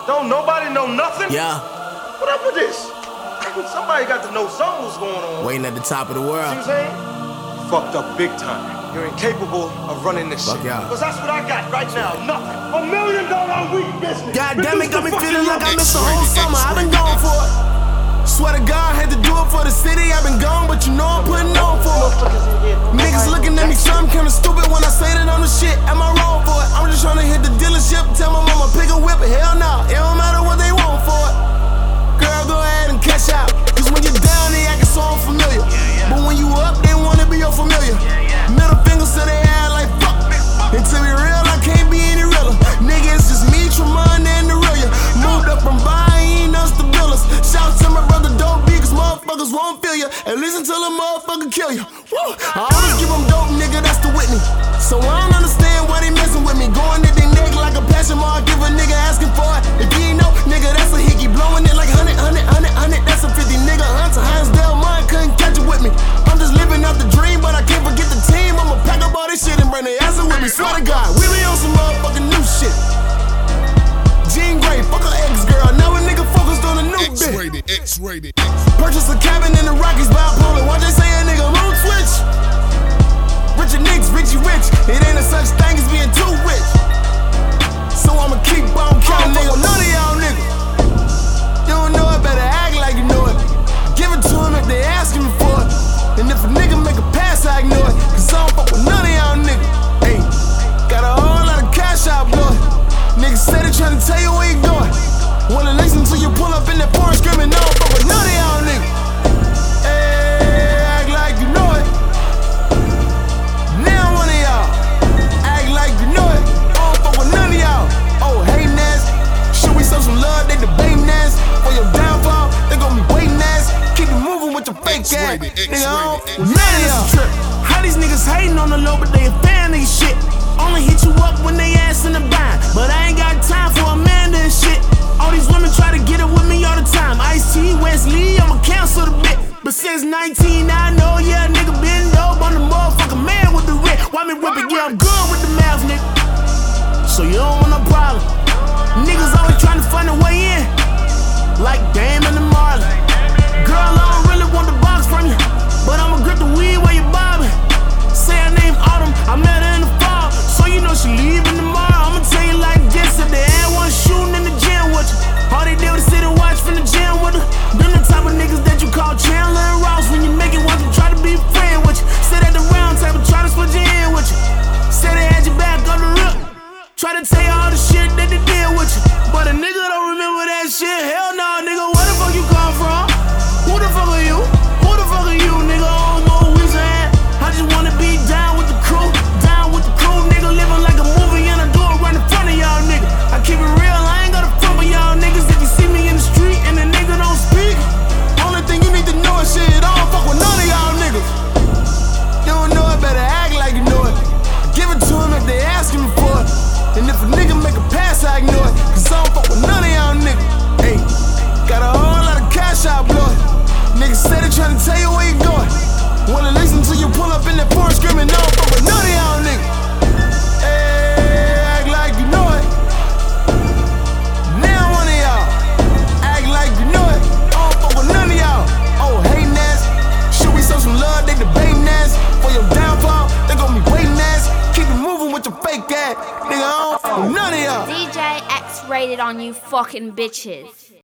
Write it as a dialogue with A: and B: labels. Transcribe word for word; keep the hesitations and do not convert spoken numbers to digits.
A: Don't nobody know nothing?
B: Yeah.
A: What up with this? Somebody got to know something was going on.
B: Waiting at the top of the world.
A: See what I'm saying? You fucked up big time. You're incapable of running this
B: Fuck
A: shit.
B: y'all.
A: Because that's what I got right now. Nothing. A million dollar a week business.
B: God damn it, got me feeling like I missed the whole summer. I've been gone for it. Swear to God, had to do it for the city. I've been gone, but you know I'm putting on for it. Niggas looking at me something kinda stupid when I say that I'm the shit. Am I wrong for it? I'm just trying to hit the dealership. Tell my mama pick a whip. Hell no, it don't matter what they want for it. Girl, go ahead and cash out. Cause when you're down, they acting so unfamiliar. But when you up, they wanna be your familiar. Middle fingers to their ass like fuck. And to be real, I can't be any realer. Nigga, it's just me, Tremont, and the real ya. Moved up from buying us the billers. Shout to my brother, don't be, cause motherfuckers won't feel ya. And listen till a motherfucker kill ya. Woo. I always give them dope, nigga, that's the Whitney. So I don't understand why they messing with me. Going at their neck like a passion mark. Give a nigga asking for it. If you ain't know, nigga, that's a hickey. Blowing it like hundred, hundred, hundred, hundred. That's a fifty. Nigga, Hunter, Hinsdale, mine couldn't catch it with me. I'm just living out the dream, but I can't forget the team. I'ma pack up all this shit and bring the ass with me. Swear to God, we be on some motherfucking new shit. Jean Grey, fuck her ex-girl. Now a nigga focused on a new bitch.
C: X-rated, X-rated.
B: Purchase a cabin in the Rockies, bipolar. Why'd they say a nigga mood switch? Richard Nix, Richie Rich. It ain't a such thing as being too rich. So I'ma keep on counting, nigga. None of y'all niggas. You don't know it, better act like you know it. Give it to him if they asking me for it. And if a nigga make a pass, I ignore it. Cause I don't fuck with none of y'all niggas. Ayy, got a whole lot of cash out, boy. Niggas steady tryna tell you where you going. Wanna listen till you pull up in that forest screaming, no, fuck with none of y'all niggas. Ayy, act like you know it. Now one of y'all act like you know it. I don't fuck with none of y'all. Oh, hey, Nas, should we show some love? They debating ass. For your downfall, they gon' be waiting ass. Keep it moving with your fake ass. Nigga, I don't fuck with none of y'all. How these niggas hating on the low, but they a fan of these shit. Only hit you up when they ass in the bind. But I ain't got time for Amanda and shit. All these women try to get it with me all the time. Ice-T, Wesley, I'ma cancel the bit. But since nineteen, I know, yeah, nigga been dope. I'm the motherfucking man with the rip. Why me whip it? Yeah, I'm good with the math, nigga. So you don't want no problem. Niggas always trying to find a way in. Like Dame and the Marley. Girl, I don't really want the box from you, but I'ma grip the weed while you bobbing. Say her name Autumn, I met her in the fall, so you know she leaving tomorrow. I'ma tell you like this, if they had one shooting in the gym with you, all they did was sit and watch from the gym with her. Them the type of niggas that you call Chandler and Ross when you make it once and try to be friend with you. Sit at the round table, try to split you in with you. Say they had your back on the rip, try to tell you all the shit that they did with you, but a nigga don't remember that shit. Hell no, nigga, where the fuck you come from? Who the fuck are you? Who the fuck are you, nigga? Oh, more Weezer hat. I just wanna be down with the crew, down with the crew, nigga. Living like a movie and I do it right in front of y'all, nigga. I keep it real, I ain't got a front for y'all niggas. If you see me in the street and the nigga don't speak, only thing you need to know is shit, I don't fuck with none of y'all niggas. You don't know it, better act like you know it. Give it to him if they asking me for it. And if a nigga make a pass, I ignore it. Cause I don't fuck with none of y'all niggas. Ayy, got a whole lot of cash out, boy. Niggas steady tryna tell you where you going. Wanna listen till you pull up in that porch screaming, no, fuck with none of y'all niggas. Ayy, act like you know it. Now one of y'all act like you know it. I don't fuck with none of y'all. Oh, hey, Nas, should we show some love? They debating ass. For your downfall, they gon' be waiting ass. Keep it moving with your fake ass. Nigga, I don't fuck with none of y'all.
D: D J X-rated on you fucking bitches.